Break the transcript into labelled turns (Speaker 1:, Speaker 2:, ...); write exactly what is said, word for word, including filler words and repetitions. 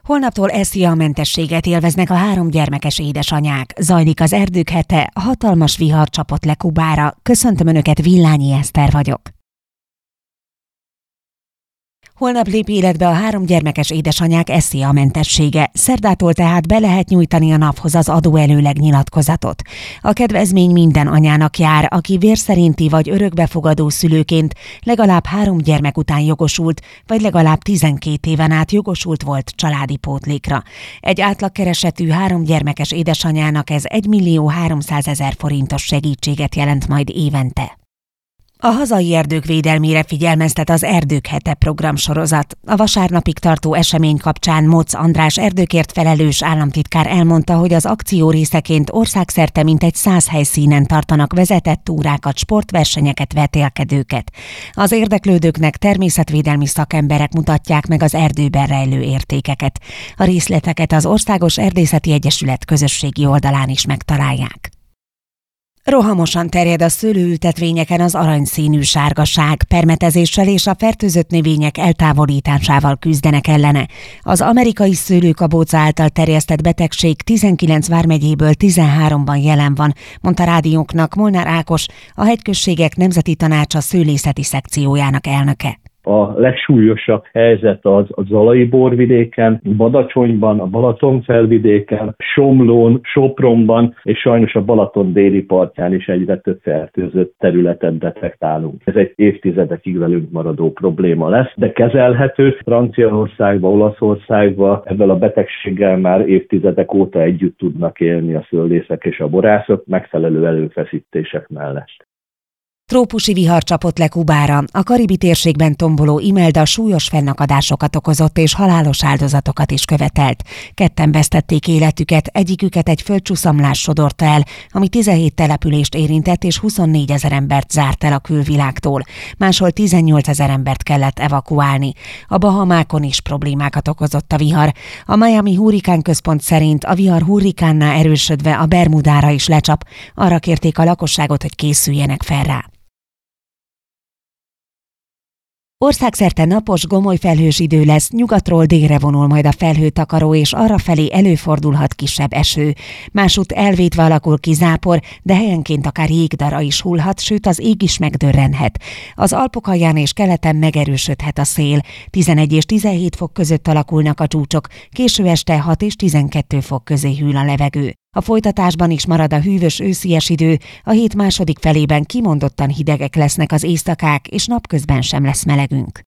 Speaker 1: Holnaptól es zé á-mentességet élveznek a három gyermekes édesanyák. Zajlik az Erdők hete, hatalmas vihar csapott le Kubára. Köszöntöm Önöket, Villányi Eszter vagyok. Holnap lép életbe a három gyermekes édesanyák es zé á-mentessége. Szerdától tehát be lehet nyújtani a naphoz az adóelőleg nyilatkozatot. A kedvezmény minden anyának jár, aki vérszerinti vagy örökbefogadó szülőként legalább három gyermek után jogosult, vagy legalább tizenkét éven át jogosult volt családi pótlékra. Egy átlagkeresetű három gyermekes édesanyának ez egymillió háromszázezer forintos segítséget jelent majd évente. A hazai erdők védelmére figyelmeztet az Erdők hete programsorozat. A vasárnapig tartó esemény kapcsán Motz András erdőkért felelős államtitkár elmondta, hogy az akció részeként országszerte mintegy száz helyszínen tartanak vezetett túrákat, sportversenyeket, vetélkedőket. Az érdeklődőknek természetvédelmi szakemberek mutatják meg az erdőben rejlő értékeket. A részleteket az Országos Erdészeti Egyesület közösségi oldalán is megtalálják. Rohamosan terjed a szőlőültetvényeken az aranyszínű sárgaság, permetezéssel és a fertőzött növények eltávolításával küzdenek ellene. Az amerikai szőlőkabóca által terjesztett betegség tizenkilenc vármegyéből tizenháromban jelen van, mondta rádiónknak Molnár Ákos, a Hegyközségek Nemzeti Tanácsa szőlészeti szekciójának elnöke.
Speaker 2: A legsúlyosabb helyzet az a Zalai borvidéken, Badacsonyban, a Balatonfelvidéken, Somlón, Sopronban, és sajnos a Balaton déli partján is egyre több fertőzött területet detektálunk. Ez egy évtizedekig velünk maradó probléma lesz, de kezelhető. Franciaországba, Olaszországba ezzel a betegséggel már évtizedek óta együtt tudnak élni a szőlészek és a borászok megfelelő előfeszítések mellett.
Speaker 1: Trópusi vihar csapott le Kubára, a karibi térségben tomboló Imelda súlyos fennakadásokat okozott és halálos áldozatokat is követelt. Ketten vesztették életüket, egyiküket egy földcsúszamlás sodorta el, ami tizenhét települést érintett és huszonnégyezer embert zárt el a külvilágtól. Máshol tizennyolcezer embert kellett evakuálni. A Bahamákon is problémákat okozott a vihar. A Miami Hurrikán Központ szerint a vihar hurrikánnál erősödve a Bermudára is lecsap. Arra kérték a lakosságot, hogy készüljenek fel rá. Országszerte napos, gomoly felhős idő lesz, nyugatról délre vonul majd a felhőtakaró, és arrafelé előfordulhat kisebb eső. Másút elvétve alakul ki zápor, de helyenként akár jégdara is hullhat, sőt az ég is megdörrenhet. Az Alpok alján és keleten megerősödhet a szél. tizenegy és tizenhét fok között alakulnak a csúcsok, késő este hat és tizenkettő fok közé hűl a levegő. A folytatásban is marad a hűvös őszies idő, a hét második felében kimondottan hidegek lesznek az éjszakák, és napközben sem lesz melegünk.